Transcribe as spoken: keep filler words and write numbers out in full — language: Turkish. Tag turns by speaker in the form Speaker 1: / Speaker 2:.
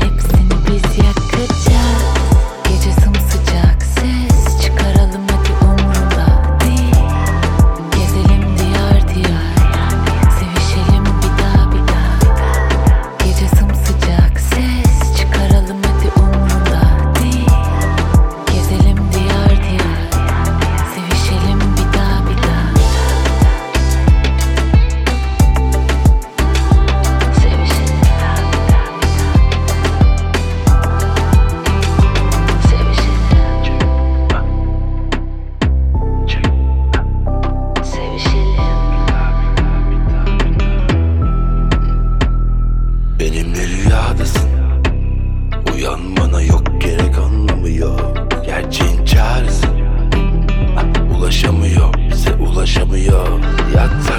Speaker 1: hepsini biz yakacağız. Gece sımsıcak, ses çıkaralım hadi, umrumda değil. Gezelim diyar diyar, sevişelim bir daha bir daha. Gece sımsıcak, ses çıkaralım hadi, umrumda değil. Gezelim diyar diyar, sevişelim bir daha bir daha.
Speaker 2: Benimle rüyadasın, uyanmana yok gerek, anlamı yok. Gerçeğin çağrısı, ulaşamıyor, bize ulaşamıyor. Yat